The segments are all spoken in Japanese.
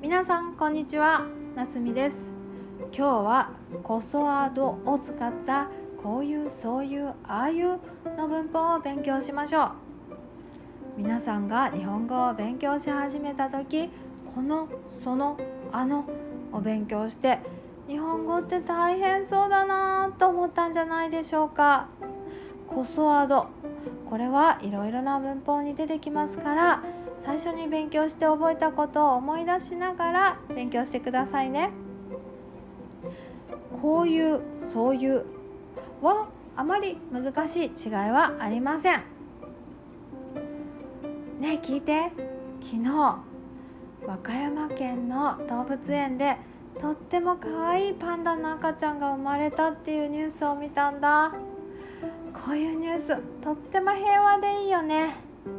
皆さんこんにちは、なつみです。今日はコソワードを使ったこういうそういうああいうの文法を勉強しましょう。皆さんが日本語を勉強し始めた時、このそのあのを勉強して日本語って大変そうだなと思ったんじゃないでしょうか。コソワード、これはいろいろな文法に出てきますから、最初に勉強して覚えたことを思い出しながら勉強してくださいね。こういうそういうはあまり難しい違いはありませんね。聞いて、昨日和歌山県の動物園でとっても可愛いパンダの赤ちゃんが生まれたっていうニュースを見たんだ。こういうニュースとっても平和でいいよね。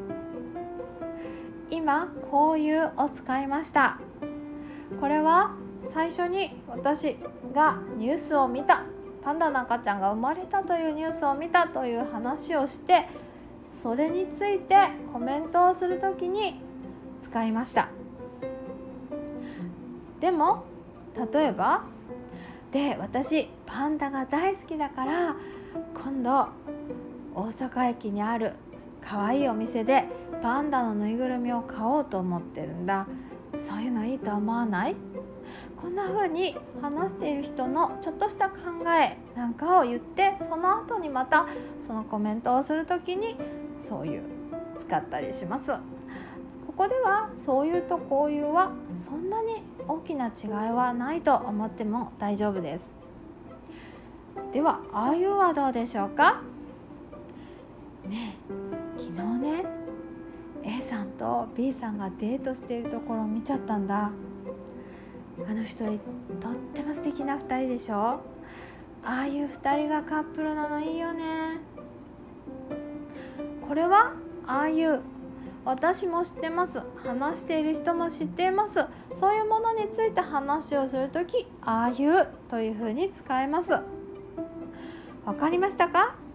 今こういうを使いました。これは最初に私がニュースを見た、パンダの赤ちゃんが生まれたというニュースを見たという話をして、それについてコメントをするときに使いました。でも例えばで、私パンダが大好きだから今度大阪駅にある可愛いお店でパンダのぬいぐるみを買おうと思ってるんだ。そういうのいいと思わない？こんな風に話している人のちょっとした考えなんかを言って、その後にまたそのコメントをするときにそういう使ったりします。ここではそういうとこういうはそんなに大きな違いはないと思っても大丈夫です。ではああいうはどうでしょうかね。昨日ね A さんと B さんがデートしているところを見ちゃったんだ。あの人とっても素敵な2人でしょ。ああいう2人がカップルなのいいよね。これはああいう私も知ってます、話している人も知っています、そういうものについて話をするときああいうというふうに使えます。わかりましたか？